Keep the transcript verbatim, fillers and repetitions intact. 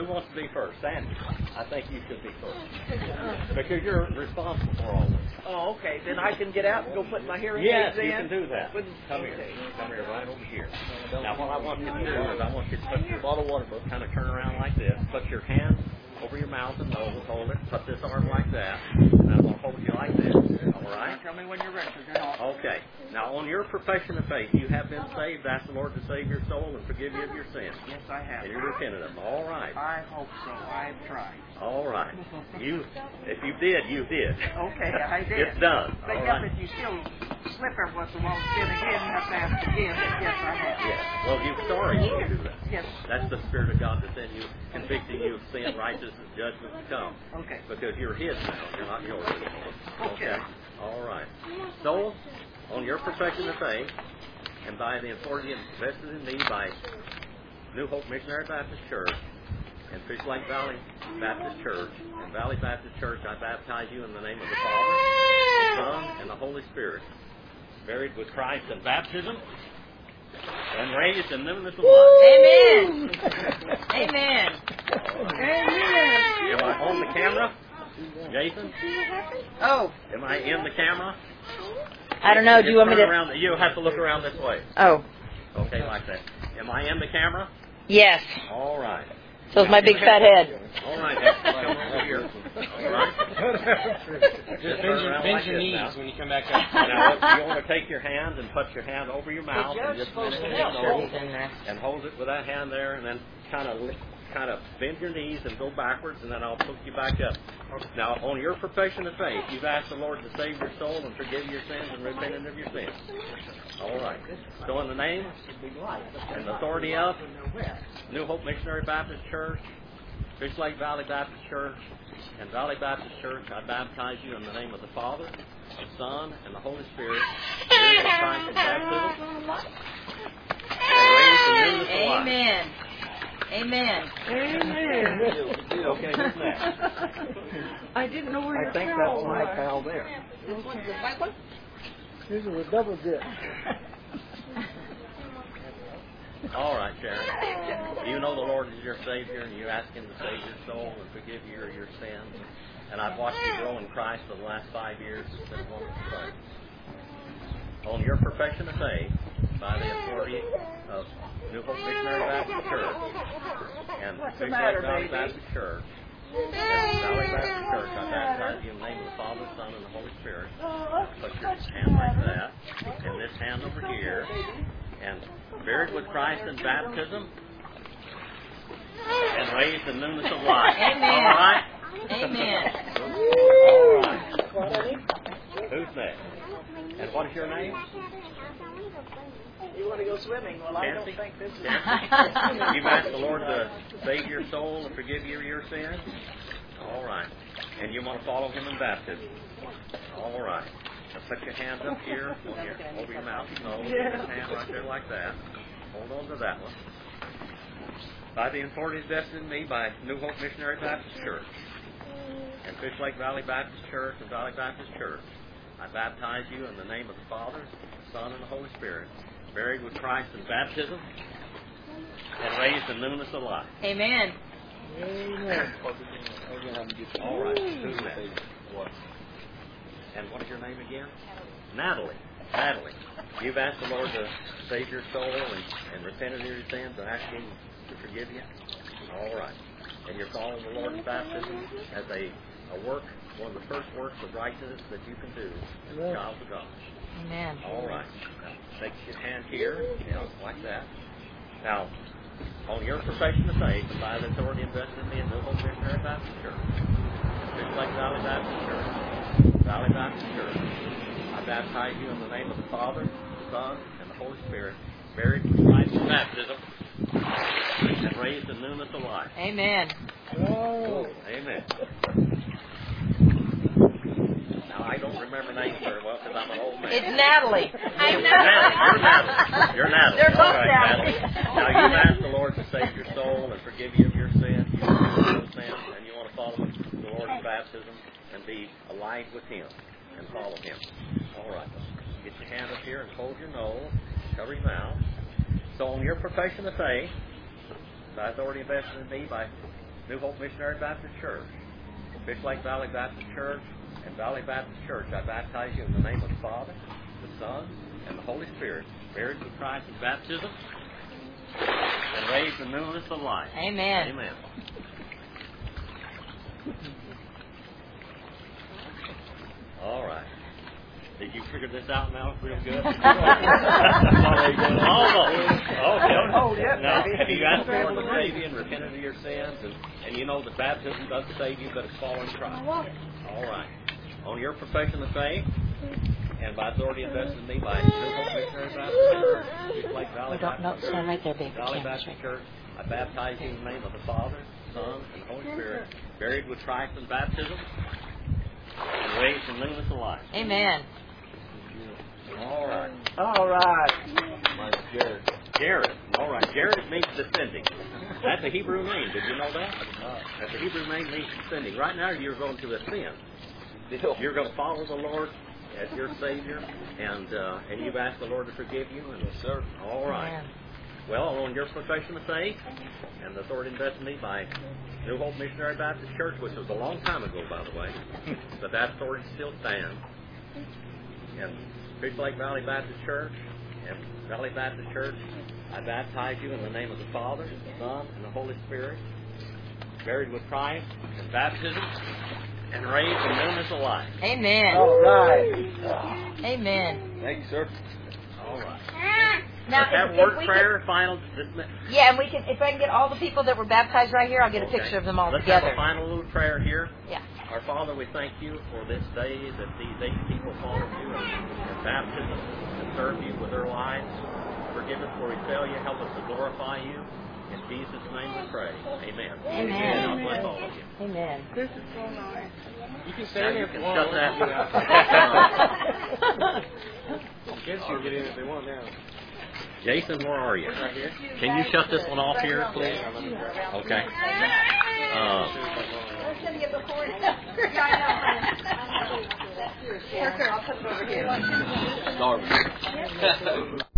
who wants to be first? Sandy. I think you should be first. Because you're responsible for all this. Oh, okay. Then I can get out and go put my hearing yes, aids in? Yes, you can do that. With, Come okay. here. Come here, right over here. Now, what I want you to do is I want you to put your bottle of water, kind of turn around like this. Put your hand over your mouth and nose, hold it. Put this arm like that. And I'm going to hold you like this. All right? Tell me when you're ready. You're okay. Now, on your profession of faith, you have been saved. Ask the Lord to save your soul and forgive you of your sins. Yes, I have. And you're repentant of them. All right. I hope so. I've tried. All right. You, if you did, you did. Okay, I did. It's done. But all yeah, right. but you still slip every once in a while. Then again, you have to ask again. But yes, I have. Yes. Well, you're sorry you do that. Yes. That's the Spirit of God that's in you, convicting you of sin, righteousness, judgment to come. Okay. Because you're His now. You're not yours anymore. Okay. All right. So, on your profession of faith, and by the authority invested in me by New Hope Missionary Baptist Church and Fish Lake Valley Baptist Church and Valley Baptist Church, I baptize you in the name of the Father, the Son, and the Holy Spirit, buried with Christ in baptism, and raised in newness of life. Amen. Amen. Amen. Am I on the camera, Jason? Oh. Am I in the camera? I don't know. Do you want me to? Around, you have to look around this way. Oh. Okay, like that. Am I in the camera? Yes. All right. So is my big fat head. All right. Come over here. All right. Just bend your, bend like your knees now. When you come back up. Now, you want to take your hand and put your hand over your mouth and just finish it and hold it with that hand there, and then kind of kind of bend your knees and go backwards, and then I'll put you back up. Now, on your profession of faith, you've asked the Lord to save your soul and forgive your sins and repent of your sins. All right. So in the name and authority of New Hope Missionary Baptist Church, Fish Lake Valley Baptist Church, and Valley Baptist Church, I baptize you in the name of the Father, the Son, and the Holy Spirit, buried in Christ in baptism, and raised in newness of life. Amen. Amen. Amen. Okay, who's next? I didn't know where your I think pal that's my was. pal there. This one's the white one? This is a double dip. All right, Sharon. You know the Lord is your Savior, and you ask Him to save your soul and forgive you of your sins. And I've watched you grow in Christ for the last five years. It's been a wonderful thing. On your profession of faith, by the authority of New Hope Missionary Baptist Church and Fish Lake Valley Baptist Church and Valley Baptist Church, I baptize you in the name of the Father, Son, and the Holy Spirit. Put your hand like that, and this hand over here, and buried with Christ in baptism, and raised in newness of life. Amen. All right? Amen. All right. Who's next? And what is your name? You want to go swimming? Well, I don't think this is... You've asked the Lord to save your soul and forgive you of your sins? All right. And you want to follow Him in baptism? All right. Now put your hand up here on your, over your mouth and nose. Your hand right there like that. Hold on to that one. By the authority vested in me by New Hope Missionary Baptist Church and Fish Lake Valley Baptist Church and Valley Baptist Church, I baptize you in the name of the Father, the Son, and the Holy Spirit, buried with Christ in baptism, and raised in newness of life. Amen. Amen. All right. Who's next? And what is your name again? Natalie. Natalie. You've asked the Lord to save your soul and, and repent of your sins and ask Him to forgive you? All right. And you're following the Lord's baptism as a, a work, one of the first works of righteousness that you can do as a child of God. Amen. All right. Now, take your hand here, you know, like that. Now, on your profession of faith, and by the authority invested in me in New Hope Missionary Baptist Church, Fish Lake Valley Baptist Church, Valley Baptist Church, I baptize you in the name of the Father, the Son, and the Holy Spirit, buried with Christ in baptism, and raised in newness of life. Amen. Oh. Amen. Now, I don't remember names very well because I'm an old man. It's Natalie. I'm Natalie. You're Natalie. You're Natalie. They're both All right, Natalie. Natalie. Now, you've asked the Lord to save your soul and forgive you of your sins. You forgive those sins, and you want to follow the Lord's baptism and be alive with Him and follow Him. All right. Get your hand up here and hold your nose. Cover your mouth. So on your profession of faith, by authority invested in me by New Hope Missionary Baptist Church, Fish Lake Valley Baptist Church, and Valley Baptist Church, I baptize you in the name of the Father, the Son, and the Holy Spirit, buried with Christ in baptism, and raised in newness of life. Amen. Amen. All right. Did you figure this out now real good? Almost. Okay. Oh, yeah. Now, have you asked the Lord to save you and repented of your sins? And, and you know that baptism doesn't save you, but it's following Christ. All right. On your profession of faith, and by authority invested in me by New Hope Missionary Baptist Church, Fish Lake Valley Baptist Church, right there, baby. Valley Baptist Church, I baptize you in the name of the Father, Son, and the Holy Spirit, buried with Christ in baptism, and raised in newness of life. Amen. All right. All right. Mine's Jared. Jared. All right. Jared means descending. That's a Hebrew name. Did you know that? That's a Hebrew name means descending. Right now you're going to ascend. You're going to follow the Lord as your Savior, and uh, and you've asked the Lord to forgive you. And, yes, sir. All right. Amen. Well, on your profession of faith, and the authority invested in me by New Hope Missionary Baptist Church, which was a long time ago, by the way, but that authority still stands. And Fish Lake Valley Baptist Church and Valley Baptist Church, I baptize you in the name of the Father, the Son, and the Holy Spirit, buried with Christ in baptism, and raised in newness of life. Amen. All right. Amen. Thank you, sir. All right. Now, Let's have if, word if we prayer, can, final dismiss. yeah, and we can. If I can get all the people that were baptized right here, I'll get a Okay. picture of them all Let's together. have a final little prayer here. Yeah. Our Father, we thank you for this day that these eight people followed you in baptism and serve you with their lives. Forgive us where we fail you. Help us to glorify you. In Jesus' name we pray. Amen. Amen. God bless all of you. Amen. This is so nice. You can Now stay in you there if can you want. shut that. Kids can get in if they want now. Jason, where are you? Right here. Can you shut this one off here, please? Okay. Uh, I'll put it over here. Starving.